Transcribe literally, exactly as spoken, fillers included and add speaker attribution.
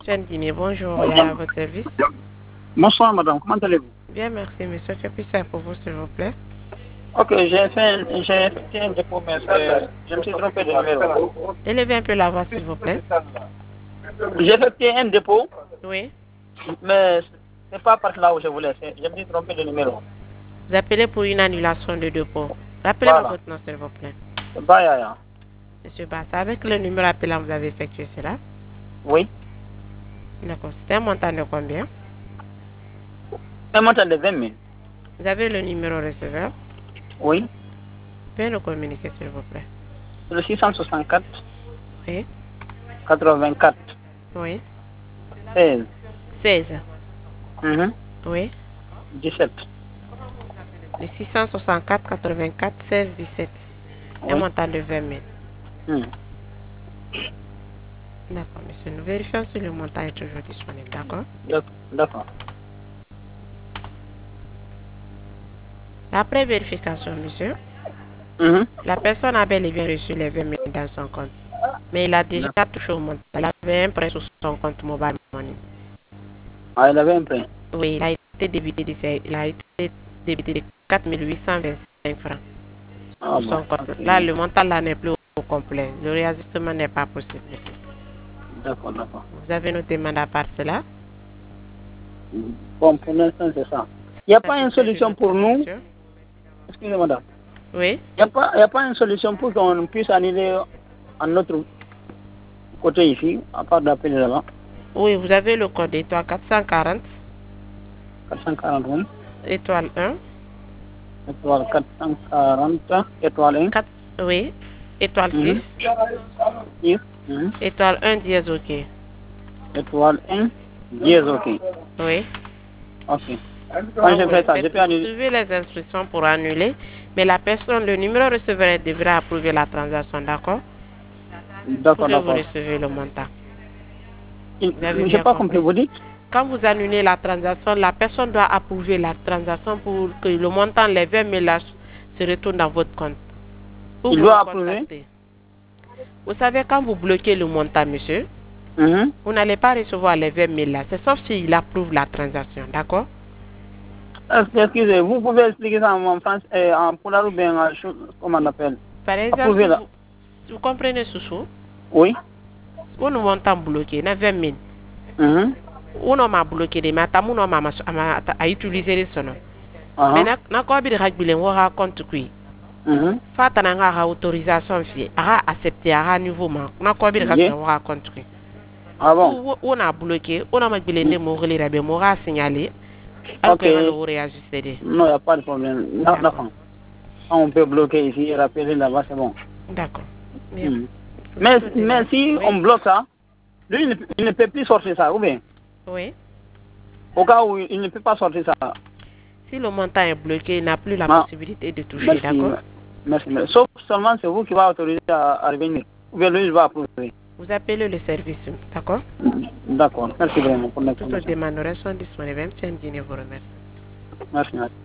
Speaker 1: Jeanne Dinier, bonjour, et à votre service.
Speaker 2: Bonsoir madame, comment allez-vous?
Speaker 1: Bien, merci monsieur. Que puis-je faire pour vous, s'il vous plaît?
Speaker 2: Ok, j'ai fait, j'ai effectué un dépôt, mais c'est- je me suis trompé de numéro.
Speaker 1: Élevez un peu la voix, s'il vous plaît.
Speaker 2: J'ai effectué un dépôt,
Speaker 1: Oui.
Speaker 2: mais c'est pas par là où je voulais, c'est- je me suis trompé de numéro.
Speaker 1: Vous appelez pour une annulation de dépôt. Rappelez-moi
Speaker 2: Voilà.
Speaker 1: votre nom, s'il vous plaît.
Speaker 2: Bayaya.
Speaker 1: Monsieur Bassa, avec le numéro appelant, vous avez effectué cela?
Speaker 2: Oui.
Speaker 1: D'accord. C'était un montant de combien?
Speaker 2: Un montant de vingt mille.
Speaker 1: Vous avez le numéro receveur?
Speaker 2: Oui.
Speaker 1: Veuillez le communiquer, s'il vous plaît.
Speaker 2: Le six cent soixante-quatre,
Speaker 1: Oui.
Speaker 2: quatre-vingt-quatre,
Speaker 1: Oui.
Speaker 2: seize.
Speaker 1: seize.
Speaker 2: Mhm.
Speaker 1: Oui.
Speaker 2: dix-sept.
Speaker 1: Le six cent soixante-quatre, quatre-vingt-quatre, seize, dix-sept. Un
Speaker 2: Oui.
Speaker 1: montant de vingt mille.
Speaker 2: Mhm.
Speaker 1: D'accord, monsieur. Nous vérifions si le montant est toujours disponible, d'accord?
Speaker 2: D'ac- D'accord.
Speaker 1: Après vérification, monsieur,
Speaker 2: Mhm.
Speaker 1: la personne a bel et bien reçu les vingt mille dans son compte. Mais il a déjà touché au montant. Il avait un prêt sur son compte mobile money.
Speaker 2: Ah, il avait un prêt.
Speaker 1: Oui, il a été débité de, ces- il a été débité de quatre mille huit cent vingt-cinq francs
Speaker 2: Ah
Speaker 1: sur
Speaker 2: bon.
Speaker 1: son compte.
Speaker 2: Ok.
Speaker 1: Là, le montant là n'est plus au complet. Le réajustement n'est pas possible, monsieur.
Speaker 2: D'accord, d'accord.
Speaker 1: Vous avez nos demandes à part cela?
Speaker 2: Bon, pour l'instant, c'est ça. Il n'y a pas une solution pour nous.
Speaker 1: Monsieur?
Speaker 2: Excusez-moi, madame.
Speaker 1: Oui.
Speaker 2: Il n'y a, pas- y a pas une solution pour qu'on puisse annuler à notre côté ici, à part d'appeler là-bas.
Speaker 1: Oui, vous avez le code étoile quatre cent quarante,
Speaker 2: quatre cent quarante-un,
Speaker 1: étoile un,
Speaker 2: étoile quatre cent quarante, étoile un.
Speaker 1: quatre, oui, étoile
Speaker 2: Mhm.
Speaker 1: six,
Speaker 2: six, mhm.
Speaker 1: étoile un dièse OK.
Speaker 2: Étoile un, dièse OK.
Speaker 1: Oui.
Speaker 2: Ok. Quand je
Speaker 1: Oui,
Speaker 2: fais ça, je
Speaker 1: faites-
Speaker 2: peux annuler.
Speaker 1: suivez les instructions pour annuler, mais la personne, le numéro receveur devra approuver la transaction, d'accord? Pour
Speaker 2: D'accord,
Speaker 1: que vous
Speaker 2: d'accord.
Speaker 1: recevez le montant.
Speaker 2: Je
Speaker 1: Vous avez
Speaker 2: n'ai
Speaker 1: bien
Speaker 2: pas compris,
Speaker 1: compris?
Speaker 2: vous dites?
Speaker 1: Quand vous annulez la transaction, la personne doit approuver la transaction pour que le montant, les vingt mille là, se retourne dans votre compte. Pour
Speaker 2: Il
Speaker 1: vous
Speaker 2: doit approuver?
Speaker 1: recontacter. Vous savez, quand vous bloquez le montant, monsieur,
Speaker 2: Mhm.
Speaker 1: vous n'allez pas recevoir les vingt mille là. C'est sauf s'il approuve la transaction, d'accord?
Speaker 2: Excusez, vous pouvez expliquer ça en français, euh, en polar ou bien en chou- comment on appelle?
Speaker 1: Par exemple,
Speaker 2: Approuver là.
Speaker 1: vous, vous comprenez, Soussou?
Speaker 2: Oui.
Speaker 1: Où nous montons bloqué, na vingt mille.
Speaker 2: Mhm.
Speaker 1: Où nous m'a bloqué, mais à mon nom à utiliser les sonos. Mais
Speaker 2: Uh-huh.
Speaker 1: na quoi bir ragbilen wara compte kui.
Speaker 2: Mhm.
Speaker 1: Fata na nga autorisation fi, aga accepter aga niveau ma. Na quoi bir
Speaker 2: Yeah.
Speaker 1: ragbilen wara compte kui.
Speaker 2: Ah bon?
Speaker 1: Où on a bloqué, on a magbilen de mo relira be mo ra signaler.
Speaker 2: Ok.
Speaker 1: Alors que le réajuster.
Speaker 2: Non, il n'y a pas de problème. Non, d'accord. On peut bloquer ici et rappeler là-bas, c'est bon.
Speaker 1: D'accord.
Speaker 2: Mhm. Mais, mais si
Speaker 1: Oui.
Speaker 2: on bloque ça, lui, il ne, il ne peut plus sortir ça, ou bien?
Speaker 1: Oui.
Speaker 2: Au cas où il ne peut pas sortir ça.
Speaker 1: Si le montant est bloqué, il n'a plus la
Speaker 2: Ah,
Speaker 1: possibilité de toucher,
Speaker 2: merci,
Speaker 1: d'accord?
Speaker 2: merci, merci. Sauf seulement c'est vous qui va autoriser à, à revenir. Ou bien lui, il va approuver.
Speaker 1: Vous appelez le service, d'accord?
Speaker 2: D'accord. Merci vraiment pour
Speaker 1: Toutes les
Speaker 2: l'information.
Speaker 1: demandes sont disponibles. Même si un dîner vous remercie.
Speaker 2: Merci, merci.